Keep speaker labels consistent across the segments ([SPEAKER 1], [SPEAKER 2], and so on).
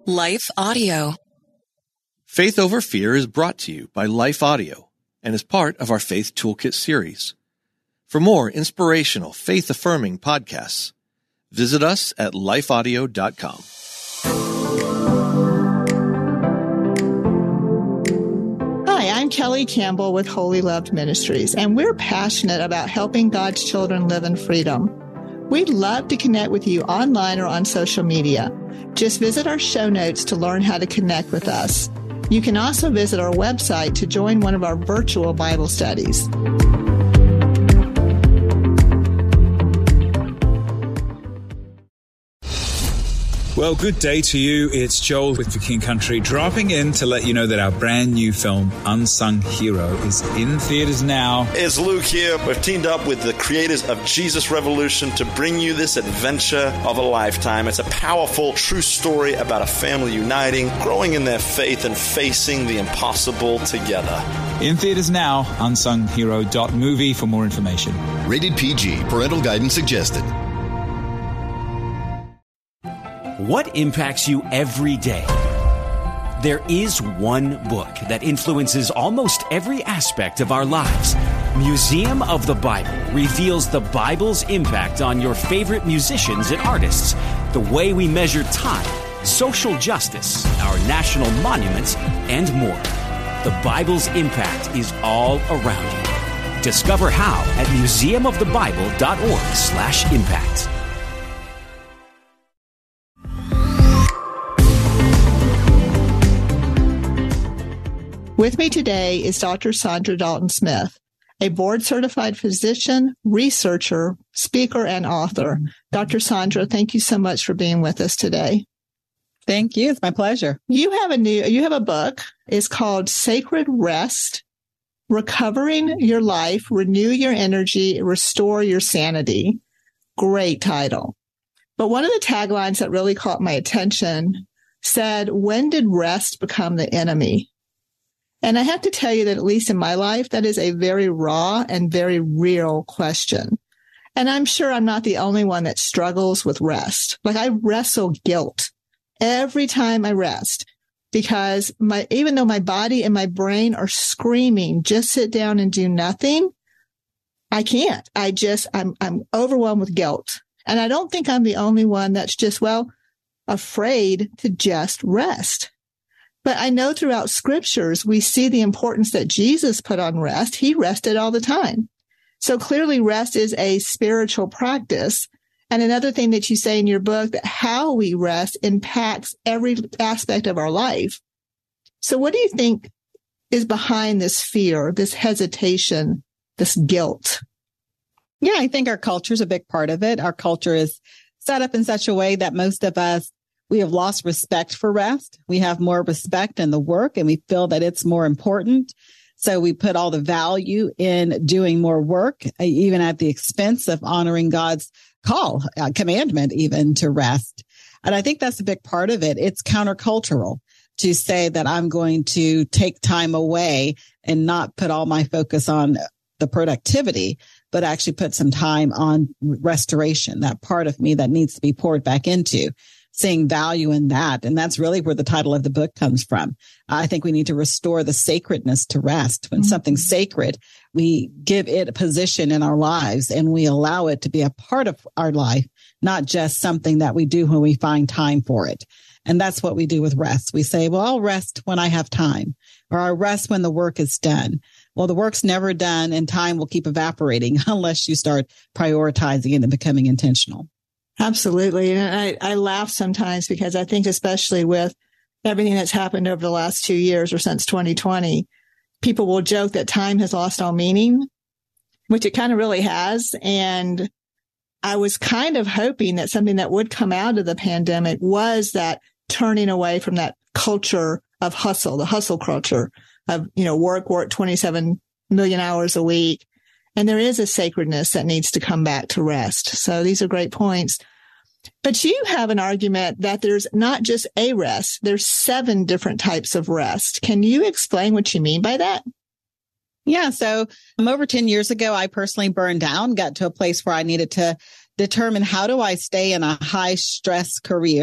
[SPEAKER 1] Life Audio.
[SPEAKER 2] Faith Over Fear is brought to you by Life Audio and is part of our Faith Toolkit series. For more inspirational, faith-affirming podcasts, visit us at lifeaudio.com.
[SPEAKER 3] Hi, I'm Kelly Campbell with Holy Loved Ministries, and we're passionate about helping God's children live in freedom. We'd love to connect with you online or on social media. Just visit our show notes to learn how to connect with us. You can also visit our website to join one of our virtual Bible studies.
[SPEAKER 4] Well, good day to you. It's Joel with The King Country, dropping in to let you know that our brand new film, Unsung Hero, is in theaters now.
[SPEAKER 5] It's Luke here. We've teamed up with the creators of Jesus Revolution to bring you this adventure of a lifetime. It's a powerful, true story about a family uniting, growing in their faith, and facing the impossible together.
[SPEAKER 4] In theaters now, unsunghero.movie for more information.
[SPEAKER 6] Rated PG. Parental guidance suggested.
[SPEAKER 7] What impacts you every day? There is one book that influences almost every aspect of our lives. Museum of the Bible reveals the Bible's impact on your favorite musicians and artists, the way we measure time, social justice, our national monuments, and more. The Bible's impact is all around you. Discover how at museumofthebible.org/impact.
[SPEAKER 3] With me today is Dr. Sandra Dalton Smith, a board-certified physician, researcher, speaker, and author. Dr. Sandra, thank you so much for being with us today.
[SPEAKER 8] Thank you. It's my pleasure.
[SPEAKER 3] You have a book. It's called Sacred Rest: Recovering Your Life, Renew Your Energy, Restore Your Sanity. Great title. But one of the taglines that really caught my attention said, "When did rest become the enemy?" And I have to tell you that, at least in my life, that is a very raw and very real question. And I'm sure I'm not the only one that struggles with rest. Like, I wrestle guilt every time I rest, because even though my body and my brain are screaming, just sit down and do nothing, I can't. I'm overwhelmed with guilt. And I don't think I'm the only one that's just, afraid to just rest. But I know throughout scriptures, we see the importance that Jesus put on rest. He rested all the time. So clearly rest is a spiritual practice. And another thing that you say in your book, that how we rest impacts every aspect of our life. So what do you think is behind this fear, this hesitation, this guilt?
[SPEAKER 8] Yeah, I think our culture is a big part of it. Our culture is set up in such a way that most of us, we have lost respect for rest. We have more respect in the work, and we feel that it's more important. So we put all the value in doing more work, even at the expense of honoring God's call, commandment even, to rest. And I think that's a big part of it. It's countercultural to say that I'm going to take time away and not put all my focus on the productivity, but actually put some time on restoration, that part of me that needs to be poured back into. Seeing value in that. And that's really where the title of the book comes from. I think we need to restore the sacredness to rest. When something's sacred, we give it a position in our lives and we allow it to be a part of our life, not just something that we do when we find time for it. And that's what we do with rest. We say, well, I'll rest when I have time, or I'll rest when the work is done. Well, the work's never done and time will keep evaporating unless you start prioritizing it and becoming intentional.
[SPEAKER 3] Absolutely. And I laugh sometimes because I think, especially with everything that's happened over the last 2 years or since 2020, people will joke that time has lost all meaning, which it kind of really has. And I was kind of hoping that something that would come out of the pandemic was that turning away from that culture of hustle, the hustle culture of, work 27 million hours a week. And there is a sacredness that needs to come back to rest. So these are great points. But you have an argument that there's not just a rest, there's 7 different types of rest. Can you explain what you mean by that?
[SPEAKER 8] Yeah. So over 10 years ago, I personally burned down, got to a place where I needed to determine, how do I stay in a high stress career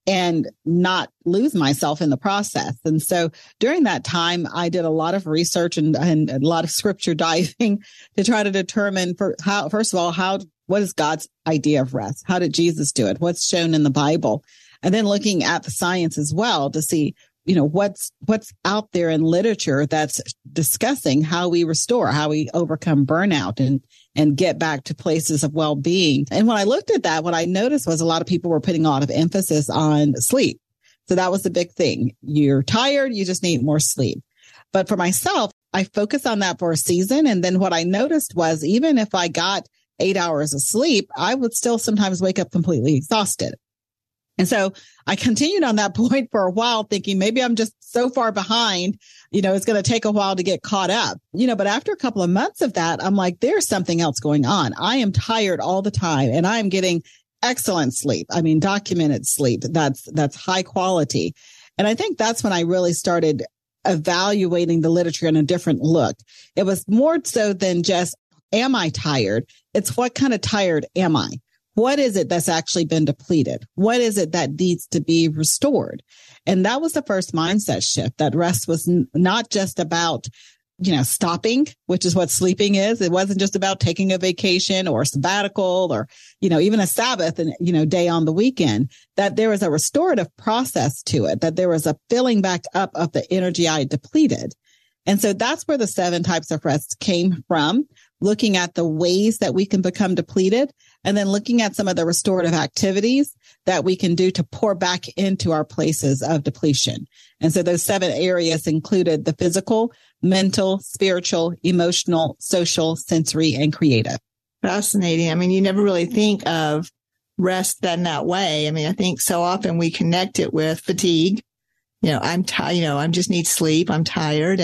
[SPEAKER 8] and not lose myself in the process. And so during that time, I did a lot of research and a lot of scripture diving to try to determine first of all, what is God's idea of rest? How did Jesus do it? What's shown in the Bible? And then looking at the science as well to see, what's out there in literature that's discussing how we restore, how we overcome burnout and get back to places of well-being. And when I looked at that, what I noticed was a lot of people were putting a lot of emphasis on sleep. So that was the big thing. You're tired, you just need more sleep. But for myself, I focused on that for a season. And then what I noticed was even if I got 8 hours of sleep, I would still sometimes wake up completely exhausted. And so I continued on that point for a while, thinking maybe I'm just so far behind, it's going to take a while to get caught up, but after a couple of months of that, I'm like, there's something else going on. I am tired all the time and I am getting excellent sleep. I mean, documented sleep. That's high quality. And I think that's when I really started evaluating the literature in a different look. It was more so than just, am I tired? It's what kind of tired am I? What is it that's actually been depleted? What is it that needs to be restored? And that was the first mindset shift, that rest was not just about, stopping, which is what sleeping is. It wasn't just about taking a vacation or a sabbatical or, even a Sabbath and, day on the weekend, that there was a restorative process to it, that there was a filling back up of the energy I had depleted. And so that's where the 7 types of rest came from, looking at the ways that we can become depleted and then looking at some of the restorative activities that we can do to pour back into our places of depletion. And so those 7 areas included the physical, mental, spiritual, emotional, social, sensory, and creative.
[SPEAKER 3] Fascinating. I mean, you never really think of rest in that way. I mean, I think so often we connect it with fatigue. I'm tired, I just need sleep. I'm tired.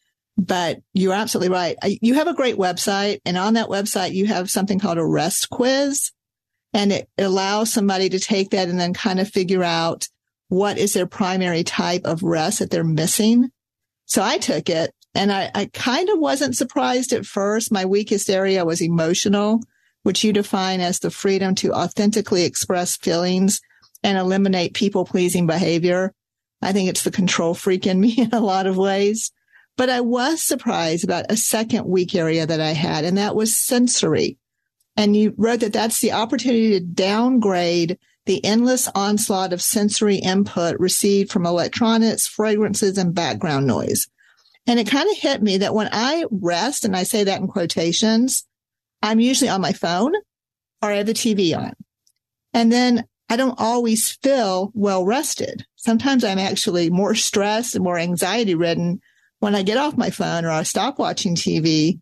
[SPEAKER 3] But you're absolutely right. You have a great website, and on that website, you have something called a rest quiz, and it allows somebody to take that and then kind of figure out what is their primary type of rest that they're missing. So I took it, and I kind of wasn't surprised at first. My weakest area was emotional, which you define as the freedom to authentically express feelings and eliminate people-pleasing behavior. I think it's the control freak in me in a lot of ways. But I was surprised about a second weak area that I had, and that was sensory. And you wrote that that's the opportunity to downgrade the endless onslaught of sensory input received from electronics, fragrances, and background noise. And it kind of hit me that when I rest, and I say that in quotations, I'm usually on my phone or I have the TV on. And then I don't always feel well rested. Sometimes I'm actually more stressed and more anxiety ridden when I get off my phone or I stop watching TV.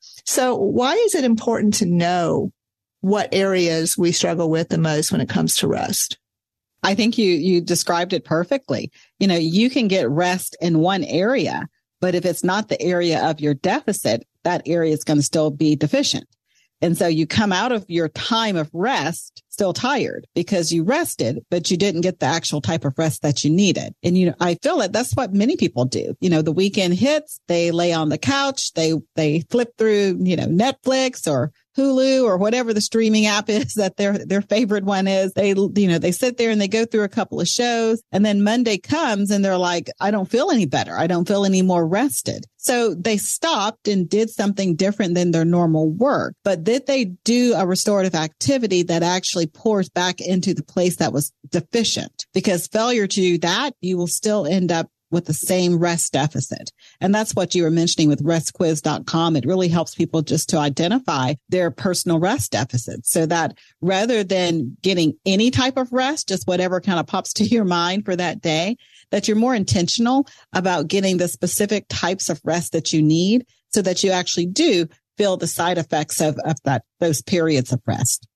[SPEAKER 3] So why is it important to know what areas we struggle with the most when it comes to rest?
[SPEAKER 8] I think you described it perfectly. You can get rest in one area, but if it's not the area of your deficit, that area is going to still be deficient. And so you come out of your time of rest still tired because you rested, but you didn't get the actual type of rest that you needed. And, I feel that that's what many people do. The weekend hits, they lay on the couch, they flip through, Netflix or Hulu or whatever the streaming app is that their favorite one is. They sit there and they go through a couple of shows, and then Monday comes and they're like, I don't feel any better. I don't feel any more rested. So they stopped and did something different than their normal work. But did they do a restorative activity that actually pours back into the place that was deficient? Because failure to do that, you will still end up with the same rest deficit. And that's what you were mentioning with restquiz.com. It really helps people just to identify their personal rest deficits so that rather than getting any type of rest, just whatever kind of pops to your mind for that day, that you're more intentional about getting the specific types of rest that you need so that you actually do feel the side effects of those periods of rest.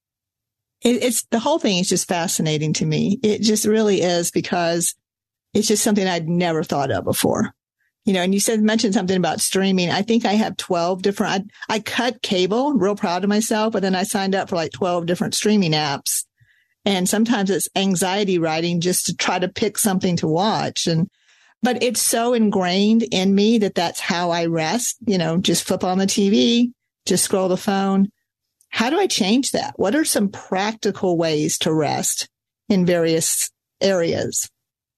[SPEAKER 3] It's the whole thing is just fascinating to me. It just really is, because it's just something I'd never thought of before. And you mentioned something about streaming. I think I have 12 different, I cut cable, I'm real proud of myself, but then I signed up for like 12 different streaming apps. And sometimes it's anxiety riding just to try to pick something to watch. But it's so ingrained in me that that's how I rest, just flip on the TV, just scroll the phone. How do I change that? What are some practical ways to rest in various areas.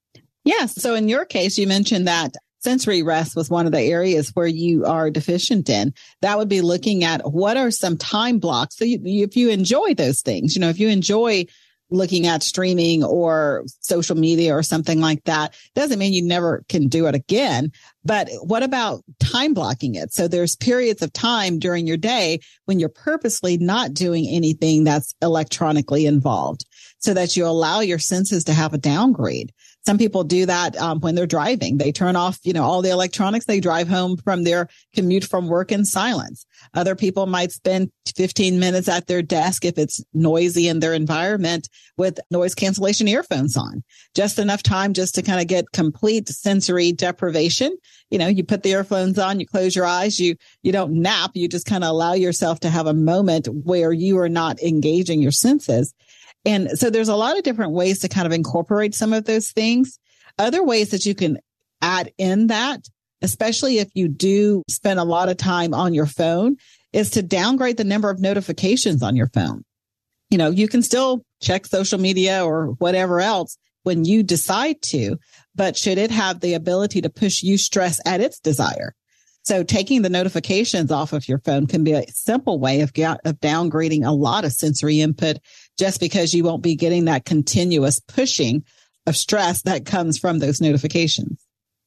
[SPEAKER 8] Yes. So in your case, you mentioned that sensory rest was one of the areas where you are deficient in. That would be looking at what are some time blocks. So if you enjoy those things, if you enjoy looking at streaming or social media or something like that, doesn't mean you never can do it again. But what about time blocking it? So there's periods of time during your day when you're purposely not doing anything that's electronically involved so that you allow your senses to have a downgrade. Some people do that when they're driving. They turn off, all the electronics. They drive home from their commute from work in silence. Other people might spend 15 minutes at their desk if it's noisy in their environment with noise cancellation earphones on. Just enough time just to kind of get complete sensory deprivation. You put the earphones on, you close your eyes, you don't nap. You just kind of allow yourself to have a moment where you are not engaging your senses. And so there's a lot of different ways to kind of incorporate some of those things. Other ways that you can add in that, especially if you do spend a lot of time on your phone, is to downgrade the number of notifications on your phone. You can still check social media or whatever else when you decide to, but should it have the ability to push you stress at its desire? So taking the notifications off of your phone can be a simple way of downgrading a lot of sensory input, just because you won't be getting that continuous pushing of stress that comes from those notifications.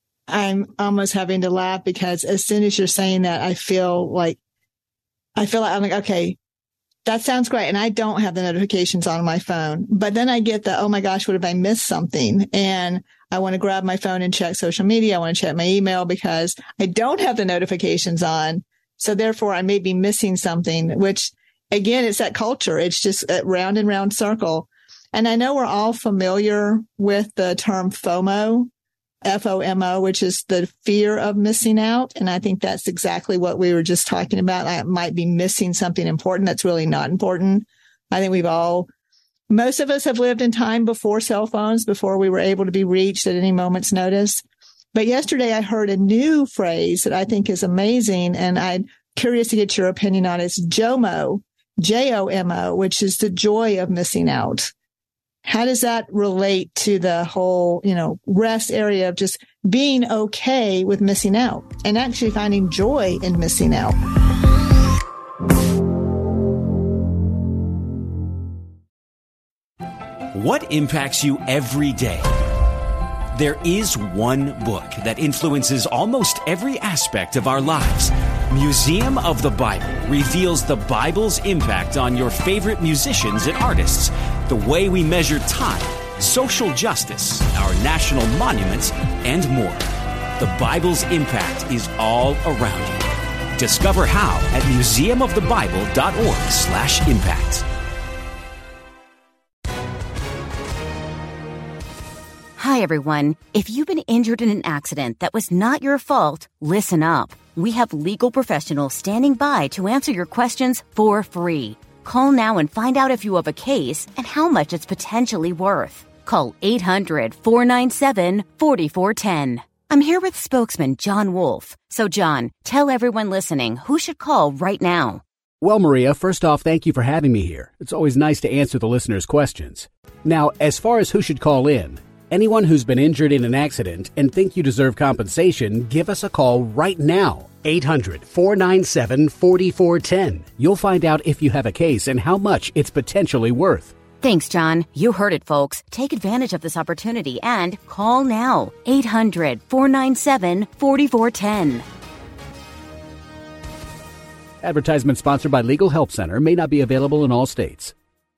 [SPEAKER 3] I'm almost having to laugh because as soon as you're saying that, I feel like I'm like, okay, that sounds great. And I don't have the notifications on my phone, but then I get the, oh my gosh, what if I missed something? And I want to grab my phone and check social media. I want to check my email because I don't have the notifications on. So therefore I may be missing something, which again, it's that culture. It's just a round and round circle. And I know we're all familiar with the term FOMO, FOMO, which is the fear of missing out. And I think that's exactly what we were just talking about. I might be missing something important that's really not important. I think most of us have lived in time before cell phones, before we were able to be reached at any moment's notice. But yesterday I heard a new phrase that I think is amazing. And I'm curious to get your opinion on it. It's JOMO, JOMO, which is the joy of missing out. How does that relate to the whole, rest area of just being okay with missing out and actually finding joy in missing out?
[SPEAKER 7] What impacts you every day? There is one book that influences almost every aspect of our lives. Museum of the Bible reveals the Bible's impact on your favorite musicians and artists, the way we measure time, social justice, our national monuments, and more. The Bible's impact is all around you. Discover how at museumofthebible.org/impact.
[SPEAKER 1] Hi, everyone. If you've been injured in an accident that was not your fault, listen up. We have legal professionals standing by to answer your questions for free. Call now and find out if you have a case and how much it's potentially worth. Call 800-497-4410. I'm here with spokesman John Wolf. So, John, tell everyone listening who should call right now.
[SPEAKER 9] Well, Maria, first off, thank you for having me here. It's always nice to answer the listeners' questions. Now, as far as who should call in, anyone who's been injured in an accident and think you deserve compensation, give us a call right now. 800-497-4410. You'll find out if you have a case and how much it's potentially worth.
[SPEAKER 1] Thanks, John. You heard it, folks. Take advantage of this opportunity and call now. 800-497-4410.
[SPEAKER 9] Advertisement sponsored by Legal Help Center. May not be available in all states.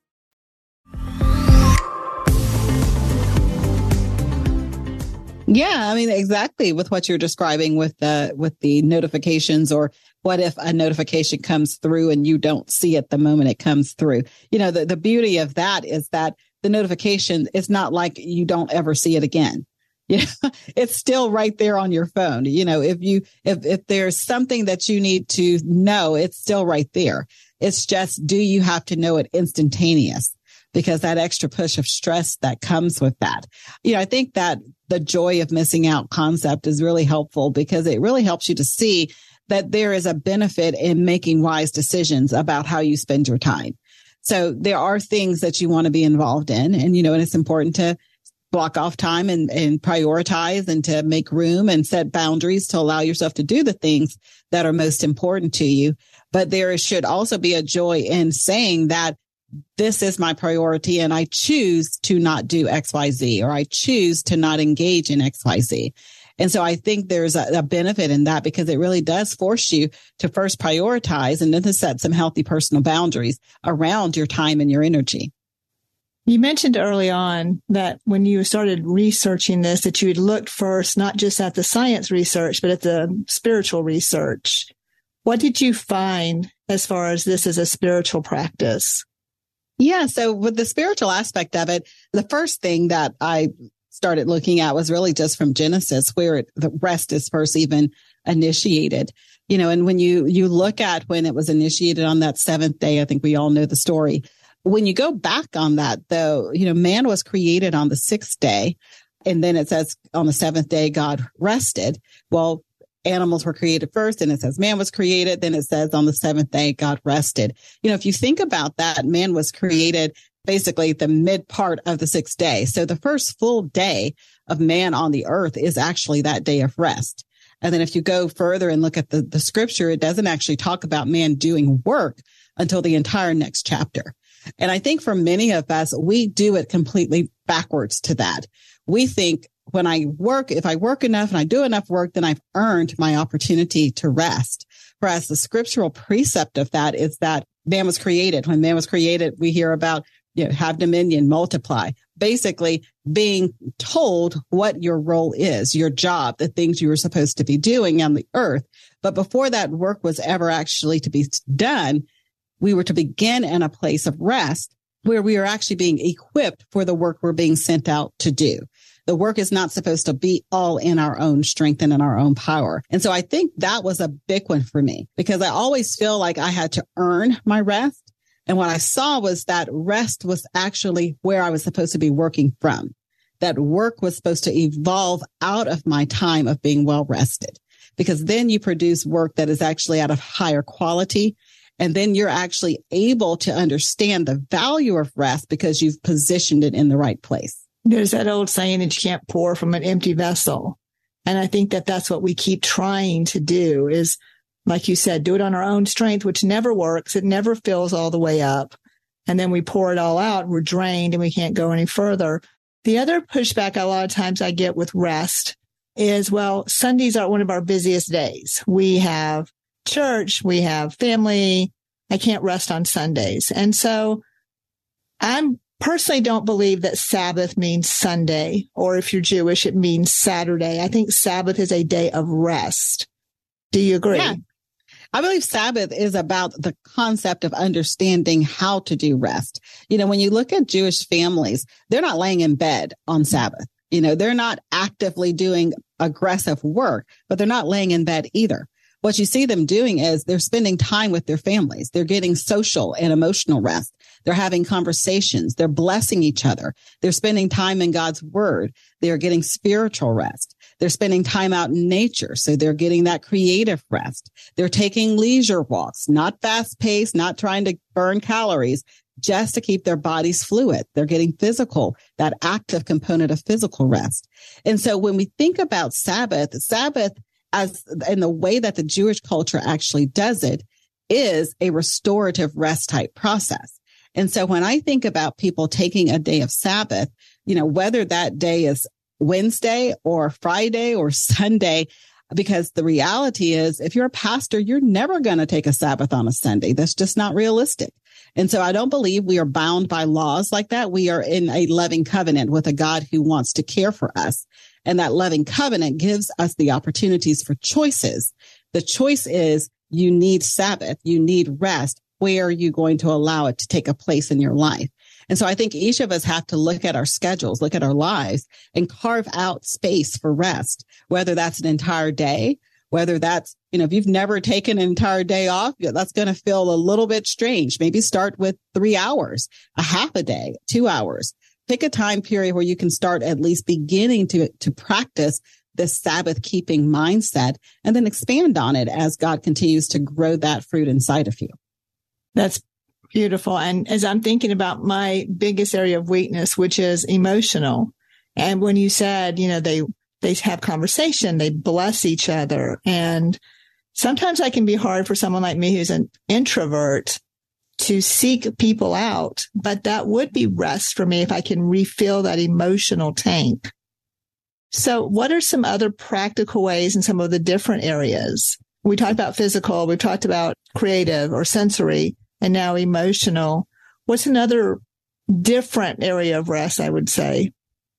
[SPEAKER 8] Yeah, I mean, exactly with what you're describing with the notifications, or what if a notification comes through and you don't see it the moment it comes through? The beauty of that is that the notification is not like you don't ever see it again. It's still right there on your phone. If there's something that you need to know, it's still right there. It's just, do you have to know it instantaneous? Because that extra push of stress that comes with that. I think that the joy of missing out concept is really helpful, because it really helps you to see that there is a benefit in making wise decisions about how you spend your time. So there are things that you want to be involved in, and it's important to block off time and prioritize and to make room and set boundaries to allow yourself to do the things that are most important to you. But there should also be a joy in saying that this is my priority and I choose to not do XYZ, or I choose to not engage in XYZ. And so I think there's a benefit in that, because it really does force you to first prioritize and then to set some healthy personal boundaries around your time and your energy.
[SPEAKER 3] You mentioned early on that when you started researching this, that you had looked first, not just at the science research, but at the spiritual research. What did you find as far as this as a spiritual practice?
[SPEAKER 8] Yeah. So with the spiritual aspect of it, the first thing that I started looking at was really just from Genesis, where the rest is first even initiated. You know, and when you look at when it was initiated on that seventh day, I think we all know the story. When you go back on that, though, you know, man was created on the sixth day. And then it says on the seventh day, God rested. Well, animals were created first, and it says man was created. Then it says on the seventh day, God rested. You know, if you think about that, man was created basically the mid part of the sixth day. So the first full day of man on the earth is actually that day of rest. And then if you go further and look at the scripture, it doesn't actually talk about man doing work until the entire next chapter. And I think for many of us, we do it completely backwards to that. We think when I work, if I work enough and I do enough work, then I've earned my opportunity to rest. Whereas the scriptural precept of that is that man was created. When man was created, we hear about, you know, have dominion, multiply, basically being told what your role is, your job, the things you were supposed to be doing on the earth. But before that work was ever actually to be done, we were to begin in a place of rest where we are actually being equipped for the work we're being sent out to do. The work is not supposed to be all in our own strength and in our own power. And so I think that was a big one for me, because I always feel like I had to earn my rest. And what I saw was that rest was actually where I was supposed to be working from. That work was supposed to evolve out of my time of being well rested, because then you produce work that is actually out of higher quality. And then you're actually able to understand the value of rest because you've positioned it in the right place.
[SPEAKER 3] There's that old saying that you can't pour from an empty vessel. And I think that that's what we keep trying to do is, like you said, do it on our own strength, which never works. It never fills all the way up. And then we pour it all out. We're drained and we can't go any further. The other pushback a lot of times I get with rest is, well, Sundays are one of our busiest days. We have church, we have family. I can't rest on Sundays. And so I personally don't believe that Sabbath means Sunday, or if you're Jewish, it means Saturday. I think Sabbath is a day of rest. Do you agree?
[SPEAKER 8] Yeah. I believe Sabbath is about the concept of understanding how to do rest. You know, when you look at Jewish families, they're not laying in bed on Sabbath. You know, they're not actively doing aggressive work, but they're not laying in bed either. What you see them doing is they're spending time with their families. They're getting social and emotional rest. They're having conversations. They're blessing each other. They're spending time in God's word. They're getting spiritual rest. They're spending time out in nature. So they're getting that creative rest. They're taking leisure walks, not fast paced, not trying to burn calories, just to keep their bodies fluid. They're getting physical, that active component of physical rest. And so when we think about Sabbath as in the way that the Jewish culture actually does it is a restorative rest type process. And so when I think about people taking a day of Sabbath, you know, whether that day is Wednesday or Friday or Sunday, because the reality is if you're a pastor, you're never going to take a Sabbath on a Sunday. That's just not realistic. And so I don't believe we are bound by laws like that. We are in a loving covenant with a God who wants to care for us. And that loving covenant gives us the opportunities for choices. The choice is you need Sabbath, you need rest. Where are you going to allow it to take a place in your life? And so I think each of us have to look at our schedules, look at our lives and carve out space for rest, whether that's an entire day, whether that's, you know, if you've never taken an entire day off, that's going to feel a little bit strange. Maybe start with 3 hours, a half a day, 2 hours. Pick a time period where you can start at least beginning to practice this Sabbath keeping mindset and then expand on it as God continues to grow that fruit inside of you.
[SPEAKER 3] That's beautiful. And as I'm thinking about my biggest area of weakness, which is emotional, And when you said, they have conversation, they bless each other. And sometimes that can be hard for someone like me who's an introvert to seek people out, but that would be rest for me if I can refill that emotional tank. So what are some other practical ways in some of the different areas? We talked about physical, we talked about creative or sensory, and now emotional. What's another different area of rest, I would say?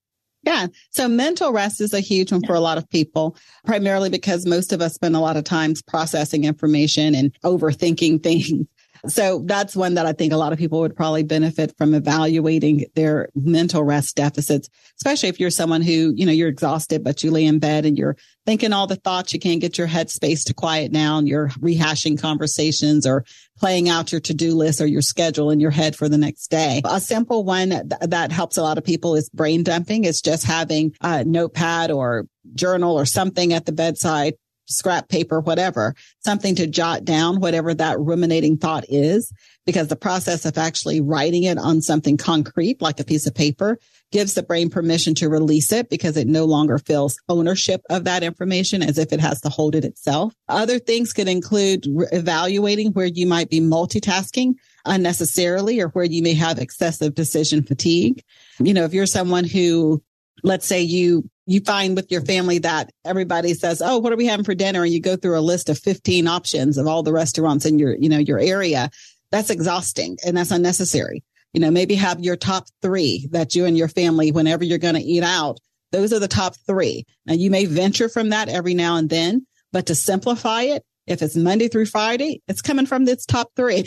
[SPEAKER 8] Yeah. So mental rest is a huge one for a lot of people, primarily because most of us spend a lot of times processing information and overthinking things. So that's one that I think a lot of people would probably benefit from evaluating their mental rest deficits, especially if you're someone who, you're exhausted, but you lay in bed and you're thinking all the thoughts. You can't get your head space to quiet down. You're rehashing conversations or playing out your to-do list or your schedule in your head for the next day. A simple one that helps a lot of people is brain dumping. It's just having a notepad or journal or something at the bedside, scrap paper, whatever, something to jot down whatever that ruminating thought is, because the process of actually writing it on something concrete, like a piece of paper, gives the brain permission to release it because it no longer feels ownership of that information as if it has to hold it itself. Other things could include evaluating where you might be multitasking unnecessarily or where you may have excessive decision fatigue. If you're someone who, let's say you find with your family that everybody says, oh, what are we having for dinner? And you go through a list of 15 options of all the restaurants in your area. That's exhausting and that's unnecessary. Maybe have your top 3 that you and your family, whenever you're going to eat out, those are the top 3. Now you may venture from that every now and then, but to simplify it, if it's Monday through Friday, it's coming from this top 3.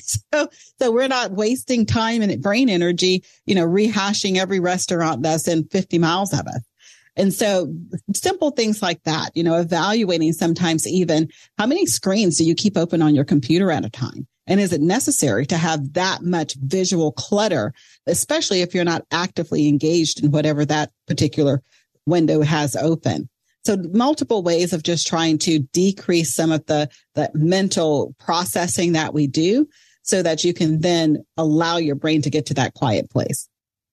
[SPEAKER 8] So we're not wasting time and brain energy, rehashing every restaurant that's in 50 miles of us. And so simple things like that, evaluating sometimes even how many screens do you keep open on your computer at a time? And is it necessary to have that much visual clutter, especially if you're not actively engaged in whatever that particular window has open? So multiple ways of just trying to decrease some of the mental processing that we do so that you can then allow your brain to get to that quiet place.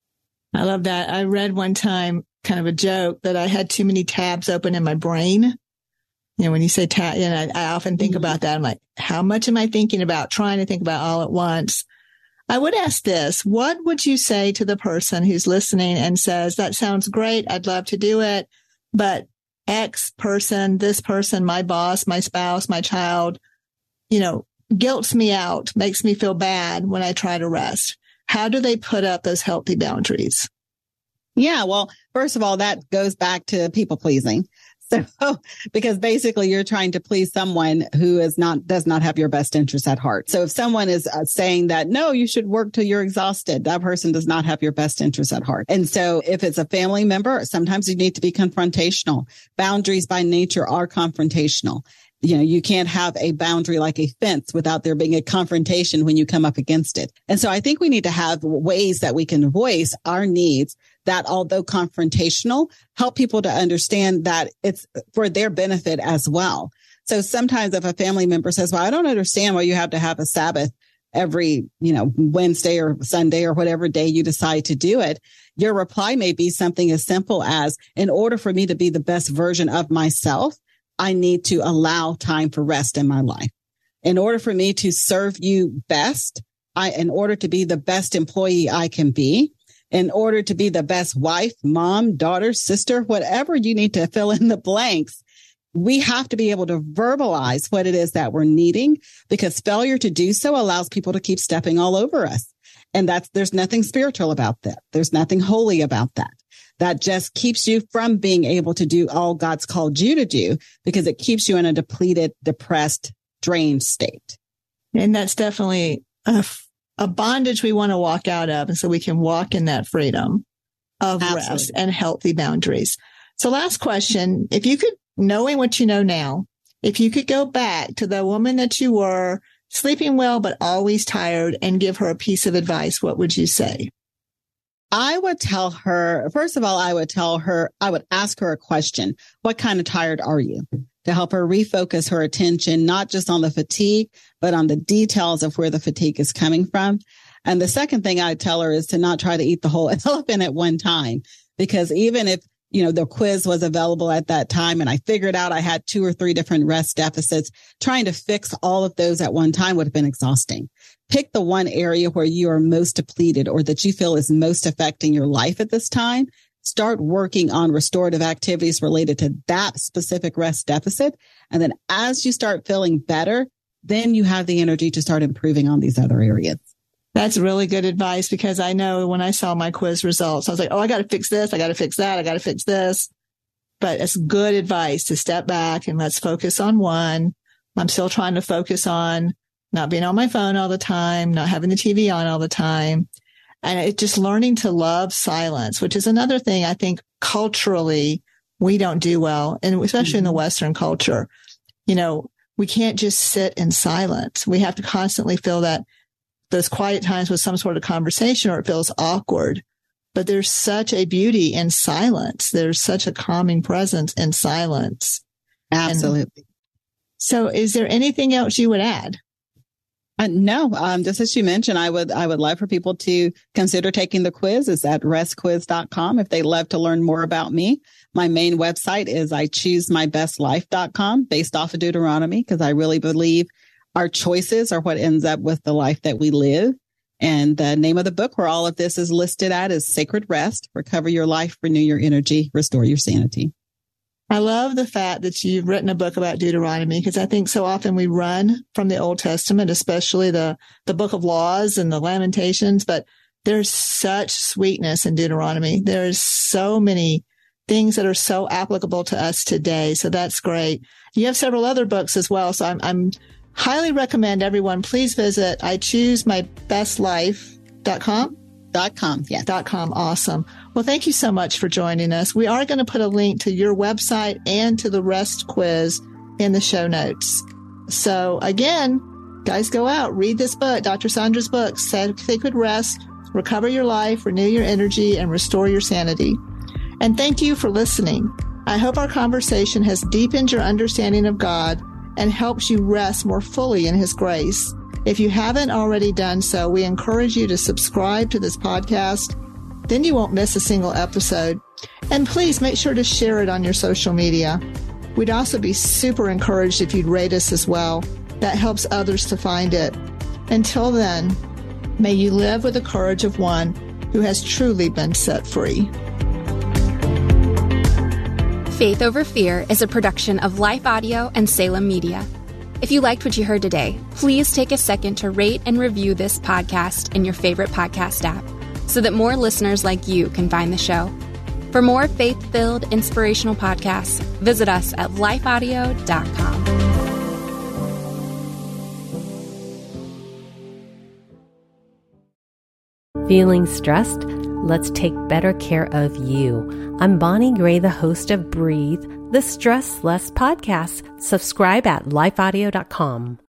[SPEAKER 3] I love that. I read one time, kind of a joke, that I had too many tabs open in my brain. When you say tab, I often think about that. I'm like, how much am I thinking about, trying to think about all at once? I would ask this: what would you say to the person who's listening and says, that sounds great, I'd love to do it, but X person, this person, my boss, my spouse, my child, guilts me out, makes me feel bad when I try to rest? How do they put up those healthy boundaries?
[SPEAKER 8] Yeah, well, first of all, that goes back to people pleasing. So, because basically you're trying to please someone who does not have your best interest at heart. So if someone is saying that, no, you should work till you're exhausted, that person does not have your best interest at heart. And so if it's a family member, sometimes you need to be confrontational. Boundaries by nature are confrontational. You can't have a boundary like a fence without there being a confrontation when you come up against it. And so I think we need to have ways that we can voice our needs that, although confrontational, help people to understand that it's for their benefit as well. So sometimes if a family member says, well, I don't understand why you have to have a Sabbath every, Wednesday or Sunday or whatever day you decide to do it, your reply may be something as simple as, in order for me to be the best version of myself, I need to allow time for rest in my life. In order for me to serve you best, in order to be the best employee I can be, in order to be the best wife, mom, daughter, sister, whatever you need to fill in the blanks, we have to be able to verbalize what it is that we're needing, because failure to do so allows people to keep stepping all over us. And there's nothing spiritual about that. There's nothing holy about that. That just keeps you from being able to do all God's called you to do, because it keeps you in a depleted, depressed, drained state.
[SPEAKER 3] And that's definitely a bondage we want to walk out of. And so we can walk in that freedom of
[SPEAKER 8] Absolutely.
[SPEAKER 3] Rest and healthy boundaries. So last question, if you could, knowing what you know now, if you could go back to the woman that you were, sleeping well, but always tired, and give her a piece of advice, what would you say?
[SPEAKER 8] I would tell her, first of all, I would ask her a question. What kind of tired are you? To help her refocus her attention, not just on the fatigue, but on the details of where the fatigue is coming from. And the second thing I'd tell her is to not try to eat the whole elephant at one time. because even if, the quiz was available at that time and I figured out I had 2 or 3 different rest deficits, trying to fix all of those at one time would have been exhausting. Pick the one area where you are most depleted or that you feel is most affecting your life at this time. Start working on restorative activities related to that specific rest deficit. And then as you start feeling better, then you have the energy to start improving on these other areas.
[SPEAKER 3] That's really good advice, because I know when I saw my quiz results, I was like, oh, I got to fix this. I got to fix that. I got to fix this. But it's good advice to step back and let's focus on one. I'm still trying to focus on not being on my phone all the time, not having the TV on all the time. And it's just learning to love silence, which is another thing I think culturally we don't do well, and especially in the Western culture. We can't just sit in silence. We have to constantly feel those quiet times with some sort of conversation, or it feels awkward. But there's such a beauty in silence. There's such a calming presence in silence.
[SPEAKER 8] Absolutely.
[SPEAKER 3] So is there anything else you would add?
[SPEAKER 8] No, just as you mentioned, I would love for people to consider taking the quiz. It's at restquiz.com if they'd love to learn more about me. My main website is ichoosemybestlife.com, based off of Deuteronomy, because I really believe our choices are what ends up with the life that we live. And the name of the book where all of this is listed at is Sacred Rest: Recover Your Life, Renew Your Energy, Restore Your Sanity.
[SPEAKER 3] I love the fact that you've written a book about Deuteronomy, because I think so often we run from the Old Testament, especially the book of laws and the Lamentations, but there's such sweetness in Deuteronomy. There's so many things that are so applicable to us today. So that's great. You have several other books as well. So I'm highly recommend everyone, please visit ichoosemybestlife.com.
[SPEAKER 8] Yes.
[SPEAKER 3] .com. Awesome. Well, thank you so much for joining us. We are going to put a link to your website and to the Rest quiz in the show notes. So again, guys, go out, read this book, Dr. Sandra's book, Sacred Rest: Recover Your Life, Renew Your Energy, and Restore Your Sanity. And thank you for listening. I hope our conversation has deepened your understanding of God and helps you rest more fully in His grace. If you haven't already done so, we encourage you to subscribe to this podcast. Then you won't miss a single episode. And please make sure to share it on your social media. We'd also be super encouraged if you'd rate us as well. That helps others to find it. Until then, may you live with the courage of one who has truly been set free.
[SPEAKER 10] Faith Over Fear is a production of Life Audio and Salem Media. If you liked what you heard today, please take a second to rate and review this podcast in your favorite podcast app so that more listeners like you can find the show. For more faith-filled, inspirational podcasts, visit us at lifeaudio.com.
[SPEAKER 11] Feeling stressed? Let's take better care of you. I'm Bonnie Gray, the host of Breathe, the Stress Less podcast. Subscribe at lifeaudio.com.